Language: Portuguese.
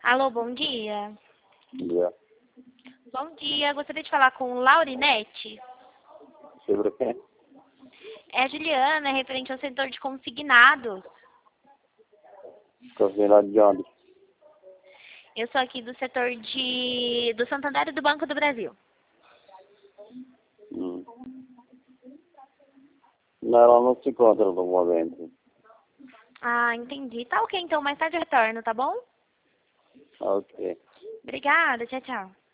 Alô, bom dia. Dia. Bom dia, gostaria de falar com Laurinete. Sobre o quê? É a Juliana, referente ao setor de consignados. Coordenado de onde? Eu sou aqui do setor do Santander e do Banco do Brasil. Não, ela não se encontra no momento. Ah, entendi. Tá ok, então mais tarde eu retorno, tá bom? Ok. Obrigada, tchau, tchau.